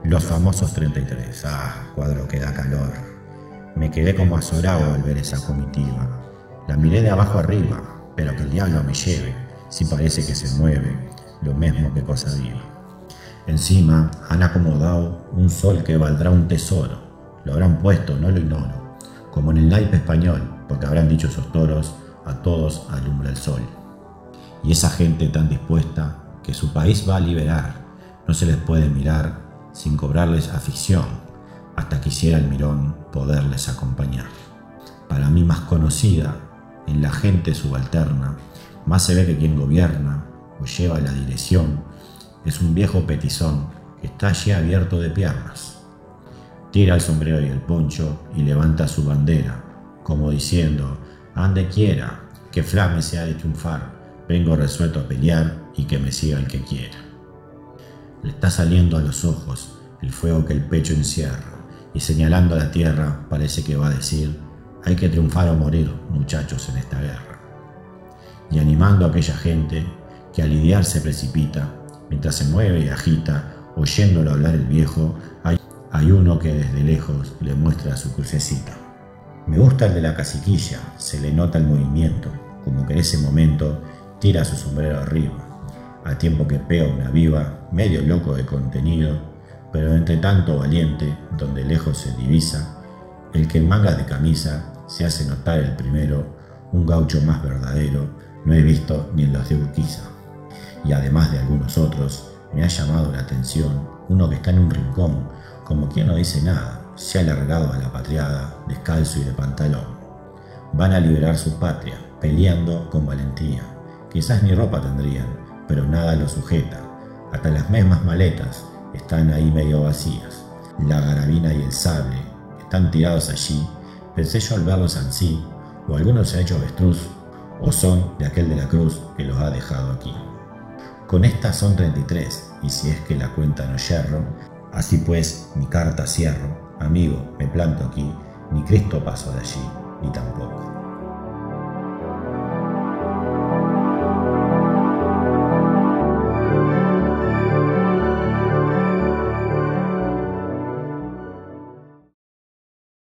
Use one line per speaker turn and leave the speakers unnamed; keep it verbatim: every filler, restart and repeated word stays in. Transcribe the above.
Los famosos treinta y tres. Ah, cuadro que da calor. Me quedé como azorado al ver esa comitiva. La miré de abajo arriba, pero que el diablo me lleve, si parece que se mueve, lo mismo que cosa viva. Encima han acomodado un sol que valdrá un tesoro. Lo habrán puesto, no lo ignoro, como en el naipe español, porque habrán dicho esos toros, a todos alumbra el sol. Y esa gente tan dispuesta que su país va a liberar, no se les puede mirar sin cobrarles afición, hasta quisiera el mirón poderles acompañar. Para mí más conocida, en la gente subalterna, más se ve que quien gobierna o lleva la dirección es un viejo petizón que está allí abierto de piernas. Tira el sombrero y el poncho y levanta su bandera, como diciendo, ande quiera, que flame sea de triunfar, vengo resuelto a pelear y que me siga el que quiera. Le está saliendo a los ojos el fuego que el pecho encierra, y señalando a la tierra parece que va a decir, hay que triunfar o morir, muchachos, en esta guerra. Y animando a aquella gente que a lidiar se precipita, mientras se mueve y agita, oyéndolo hablar el viejo, hay, hay uno que desde lejos le muestra su crucecita. Me gusta el de la caciquilla, se le nota el movimiento, como que en ese momento tira su sombrero arriba, a tiempo que pega una viva, medio loco de contenido, pero entre tanto valiente, donde lejos se divisa, el que en mangas de camisa se hace notar el primero, un gaucho más verdadero, no he visto ni en los de Urquiza. Y además de algunos otros, me ha llamado la atención uno que está en un rincón, como quien no dice nada, se ha largado a la patriada, descalzo y de pantalón. Van a liberar su patria, peleando con valentía. Quizás ni ropa tendrían, pero nada los sujeta. Hasta las mismas maletas están ahí medio vacías. La garabina y el sable están tirados allí. Pensé yo al verlos ansí, o alguno se ha hecho avestruz, o son de aquel de la cruz que los ha dejado aquí. Con estas son treinta y tres, y si es que la cuenta no yerro, así pues mi carta cierro. Amigo, me planto aquí, ni Cristo pasó de allí, ni tampoco.